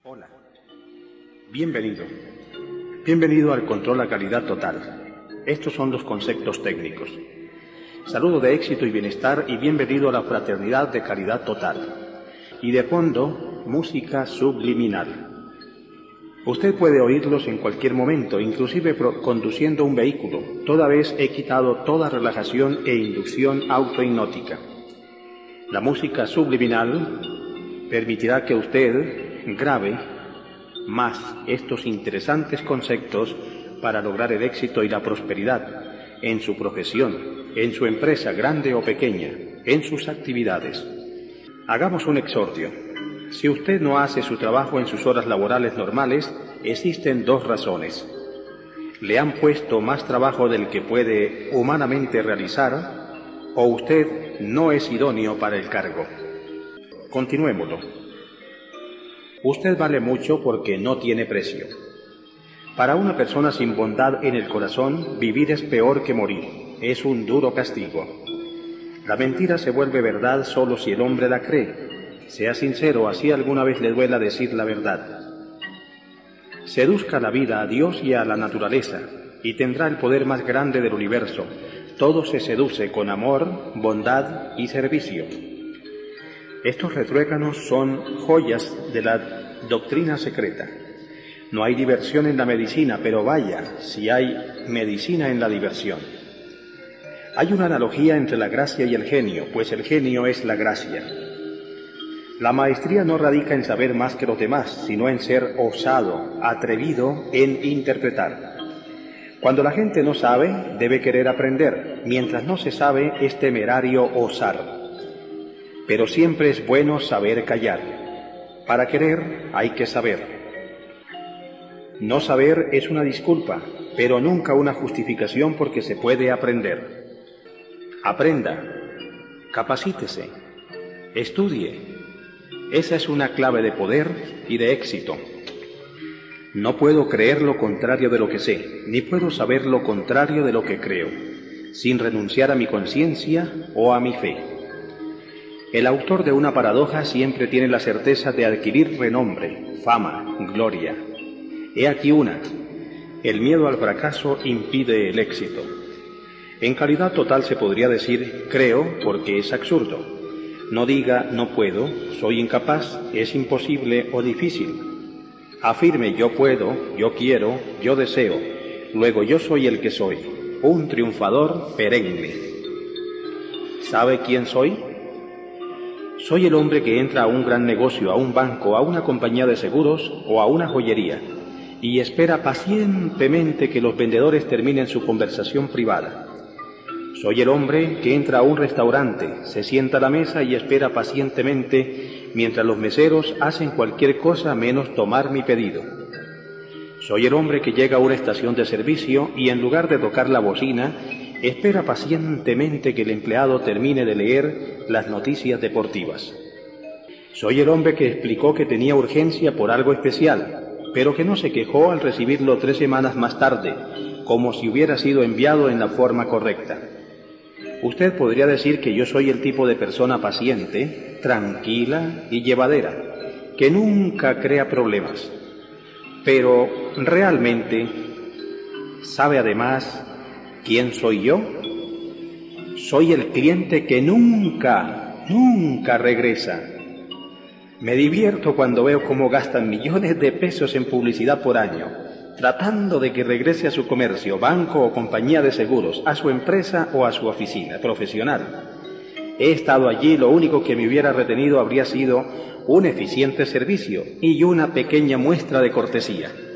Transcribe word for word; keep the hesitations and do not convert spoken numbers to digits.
Hola, bienvenido. Bienvenido al control a calidad total. Estos son los conceptos técnicos. Saludo de éxito y bienestar y bienvenido a la fraternidad de calidad total. Y de fondo, música subliminal. Usted puede oírlos en cualquier momento, inclusive conduciendo un vehículo. Toda vez he quitado toda relajación e inducción autohipnótica. La música subliminal permitirá que usted grabe más estos interesantes conceptos para lograr el éxito y la prosperidad en su profesión, en su empresa grande o pequeña, en sus actividades. Hagamos un exhorto. Si usted no hace su trabajo en sus horas laborales normales, existen dos razones. Le han puesto más trabajo del que puede humanamente realizar, o usted no es idóneo para el cargo. Continuémoslo. Usted vale mucho porque no tiene precio. Para una persona sin bondad en el corazón, vivir es peor que morir. Es un duro castigo. La mentira se vuelve verdad solo si el hombre la cree. Sea sincero, así alguna vez le duela decir la verdad. Seduzca la vida a Dios y a la naturaleza, y tendrá el poder más grande del universo. Todo se seduce con amor, bondad y servicio. Estos retruécanos son joyas de la doctrina secreta. No hay diversión en la medicina, pero vaya, si hay medicina en la diversión. Hay una analogía entre la gracia y el genio, pues el genio es la gracia. La maestría no radica en saber más que los demás, sino en ser osado, atrevido en interpretar. Cuando la gente no sabe, debe querer aprender. Mientras no se sabe, es temerario osar. Pero siempre es bueno saber callar. Para querer hay que saber. No saber es una disculpa, pero nunca una justificación porque se puede aprender. Aprenda, capacítese, estudie. Esa es una clave de poder y de éxito. No puedo creer lo contrario de lo que sé, ni puedo saber lo contrario de lo que creo, sin renunciar a mi conciencia o a mi fe. El autor de una paradoja siempre tiene la certeza de adquirir renombre, fama, gloria. He aquí una: el miedo al fracaso impide el éxito. En calidad total se podría decir creo porque es absurdo. No diga no puedo, soy incapaz, es imposible o difícil. Afirme yo puedo, yo quiero, yo deseo, luego yo soy el que soy, un triunfador perenne. ¿Sabe quién soy? Soy el hombre que entra a un gran negocio, a un banco, a una compañía de seguros o a una joyería y espera pacientemente que los vendedores terminen su conversación privada. Soy el hombre que entra a un restaurante, se sienta a la mesa y espera pacientemente mientras los meseros hacen cualquier cosa menos tomar mi pedido. Soy el hombre que llega a una estación de servicio y en lugar de tocar la bocina, espera pacientemente que el empleado termine de leer las noticias deportivas. Soy el hombre que explicó que tenía urgencia por algo especial, pero que no se quejó al recibirlo tres semanas más tarde, como si hubiera sido enviado en la forma correcta. Usted podría decir que yo soy el tipo de persona paciente, tranquila y llevadera, que nunca crea problemas. Pero, ¿realmente sabe además quién soy yo? Soy el cliente que nunca, nunca regresa. Me divierto cuando veo cómo gastan millones de pesos en publicidad por año, tratando de que regrese a su comercio, banco o compañía de seguros, a su empresa o a su oficina profesional. He estado allí, lo único que me hubiera retenido habría sido un eficiente servicio y una pequeña muestra de cortesía.